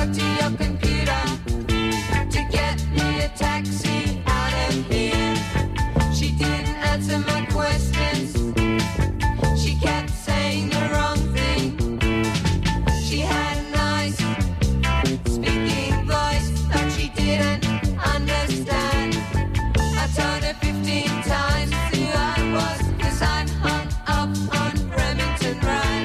spoke to your computer to get me a taxi out of here. She didn't answer my questions. She kept saying the wrong thing. She had a nice speaking voice that she didn't understand. I told her 15 times who I was, 'cause I'm hung up on Remington Rand.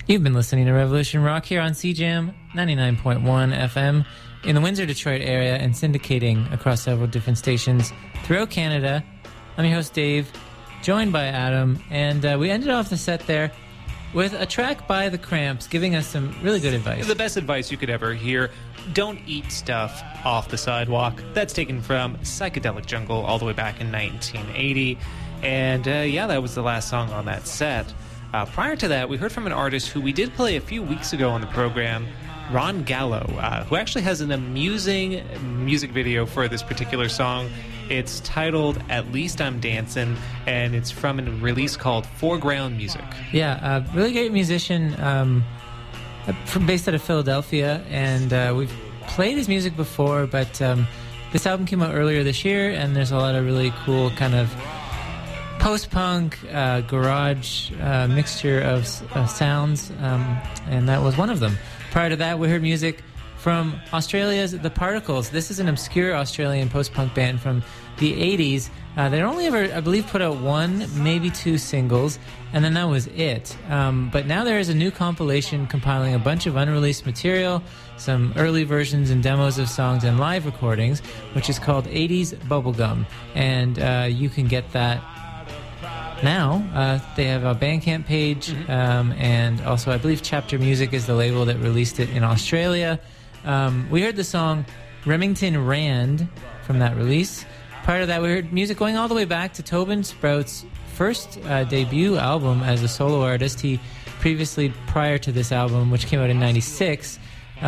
You've been listening to Revolution Rock here on CJAM 99.1 FM in the Windsor, Detroit area and syndicating across several different stations throughout Canada. I'm your host, Dave, joined by Adam, and we ended off the set there with a track by The Cramps giving us some really good advice. The best advice you could ever hear: don't eat stuff off the sidewalk. That's taken from Psychedelic Jungle all the way back in 1980. And that was the last song on that set. Prior to that, we heard from an artist who we did play a few weeks ago on the program, Ron Gallo, who actually has an amusing music video for this particular song. It's titled At Least I'm Dancing, and it's from a release called Foreground Music. Yeah, really great musician based out of Philadelphia, and we've played his music before, but this album came out earlier this year, and there's a lot of really cool kind of post-punk, garage mixture of sounds, and that was one of them. Prior to that, we heard music from Australia's The Particles. This is an obscure Australian post-punk band from the 80s. They only ever, I believe, put out one, maybe two singles, and then that was it. But now there is a new compilation compiling a bunch of unreleased material, some early versions and demos of songs and live recordings, which is called 80s Bubblegum. And you can get that now. They have a Bandcamp page, and also I believe Chapter Music is the label that released it in Australia. We heard the song Remington Rand from that release. Prior to that, we heard music going all the way back to Tobin Sprout's first debut album as a solo artist. He previously, prior to this album, which came out in 96,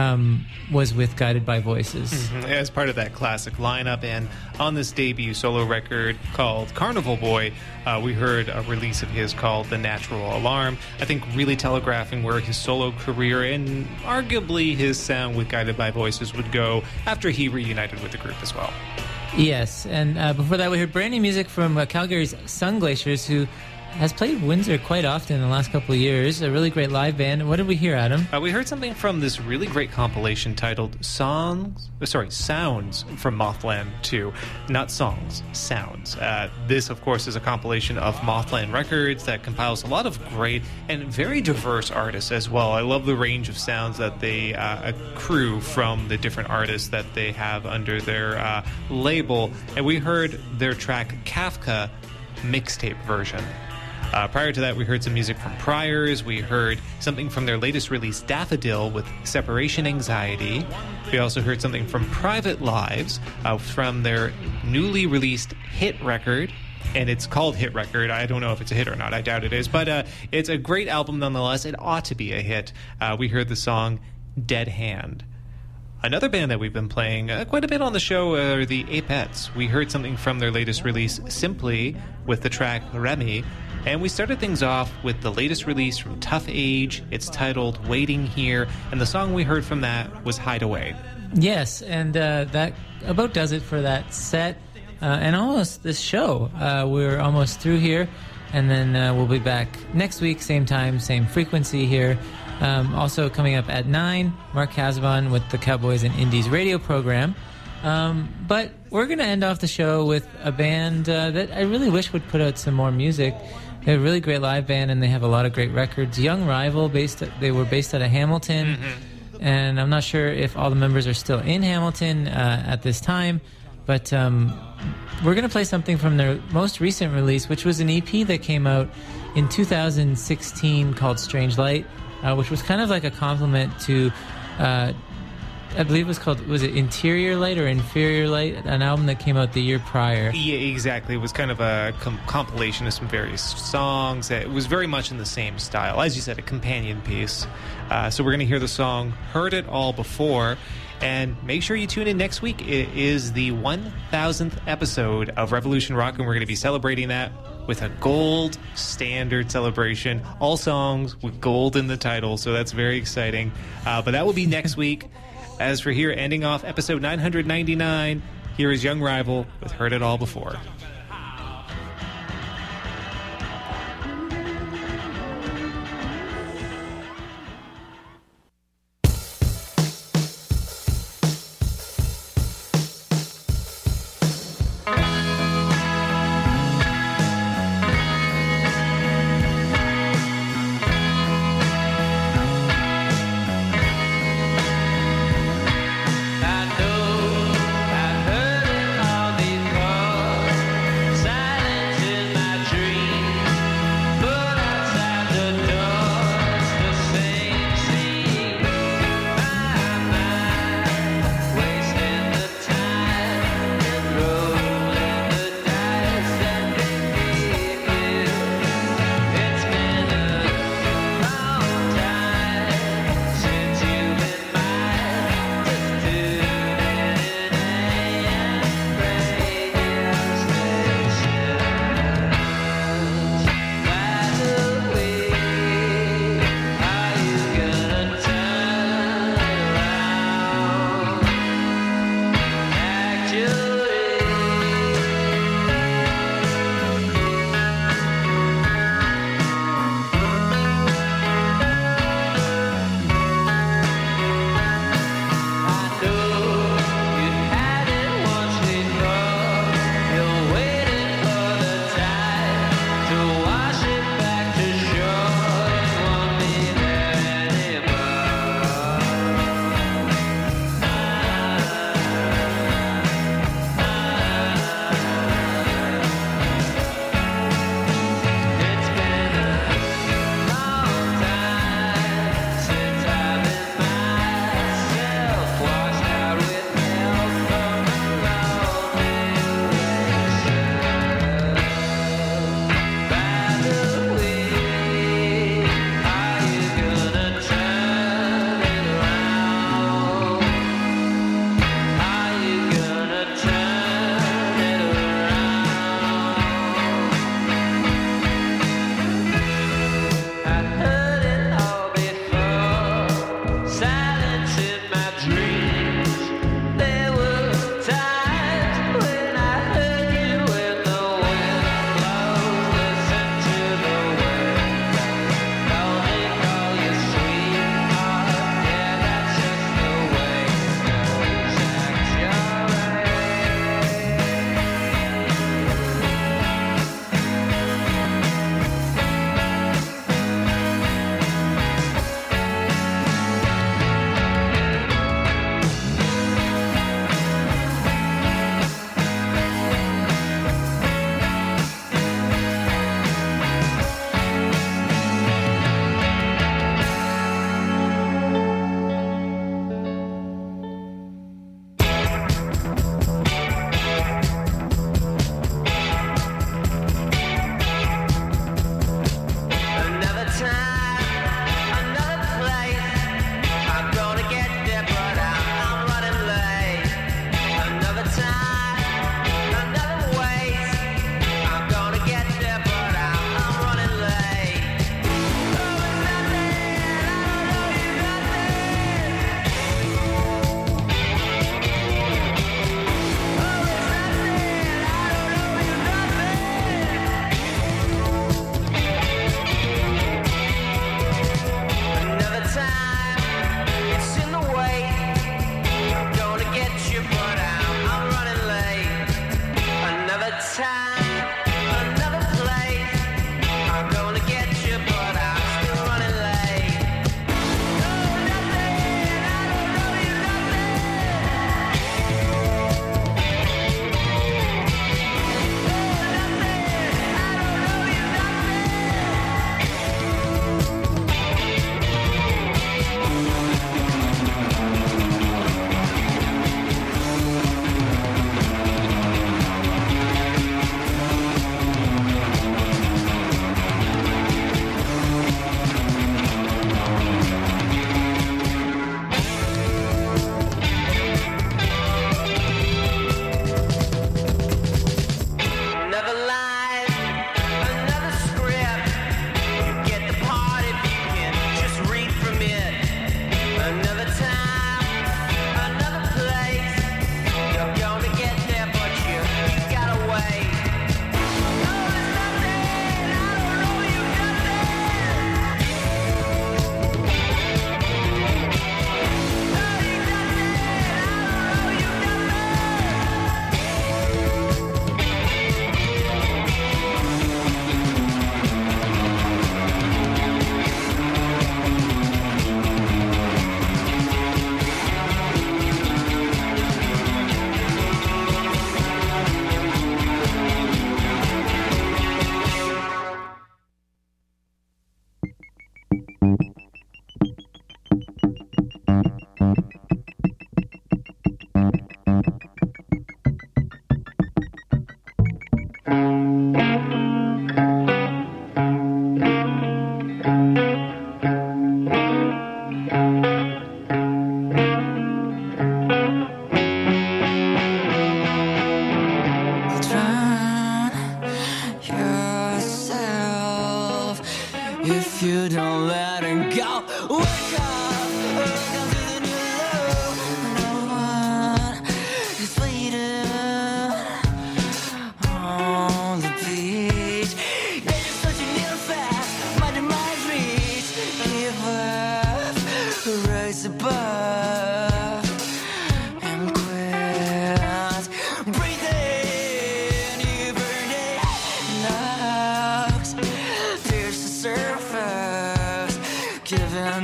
was with Guided by Voices. As part of that classic lineup, and on this debut solo record called Carnival Boy, we heard a release of his called The Natural Alarm, I think really telegraphing where his solo career and arguably his sound with Guided by Voices would go after he reunited with the group as well. Yes, and before that we heard brand new music from Calgary's Sun Glaciers, who has played Windsor quite often in the last couple of years. A really great live band. What did we hear, Adam? We heard something from this really great compilation titled Sounds from Mothland 2. Not songs, sounds. This, of course, is a compilation of Mothland records that compiles a lot of great and very diverse artists as well. I love the range of sounds that they accrue from the different artists that they have under their label. And we heard their track Kafka mixtape version. Prior to that, we heard some music from Priors. We heard something from their latest release, Daffodil, with Separation Anxiety. We also heard something from Private Lives from their newly released hit record. And it's called Hit Record. I don't know if it's a hit or not. I doubt it is. But it's a great album nonetheless. It ought to be a hit. We heard the song Dead Hand. Another band that we've been playing quite a bit on the show are the Apettes. We heard something from their latest release, Simply, with the track Remy. And we started things off with the latest release from Tough Age. It's titled Waiting Here, and the song we heard from that was Hideaway. Yes, and that about does it for that set, and almost this show. We're almost through here, and then we'll be back next week, same time, same frequency here. Also coming up at 9, Mark Casabon with the Cowboys and Indies radio program. But we're going to end off the show with a band that I really wish would put out some more music. They're a really great live band, and they have a lot of great records. Young Rival, they were based out of Hamilton, and I'm not sure if all the members are still in Hamilton at this time, but we're going to play something from their most recent release, which was an EP that came out in 2016 called Strange Light, which was kind of like a compliment to... I believe it was called, was it Interior Light or Inferior Light? An album that came out the year prior. Yeah, exactly. It was kind of a compilation of some various songs. It was very much in the same style. As you said, a companion piece. So we're going to hear the song Heard It All Before. And make sure you tune in next week. It is the 1000th episode of Revolution Rock, and we're going to be celebrating that with a gold standard celebration. All songs with gold in the title, so that's very exciting. But that will be next week. As for here, ending off episode 999, here is Young Rival with Heard It All Before.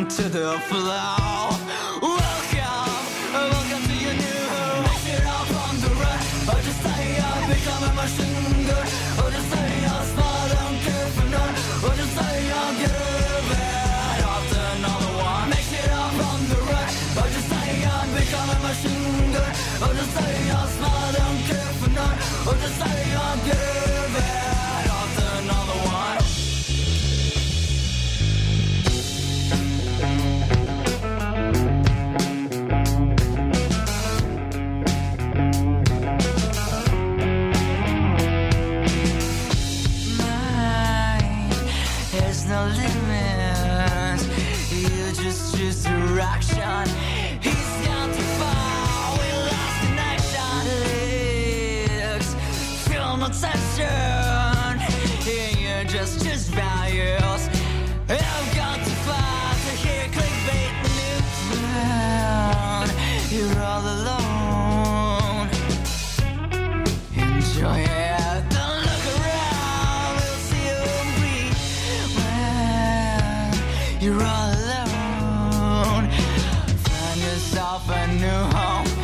down to the floor. Welcome to your new home. Make it up on the run. Or just say I'm becoming a machine gun. Or just say I'm smart, don't care for none. Or just say I'll get it after another one. Make it up on the run. Or just say I'm becoming a machine gun. Or just say I'm smart, don't care for none. Or just say I'll get it after another one. There's no limit. You just choose direction. He's gone too far. We lost connection. Leaks, feel no tension. You're just choose values. I've gone too far to hear clickbait news. You're all alone. Enjoy it. Don't look around. We'll see you when you're all alone. Find yourself a new home.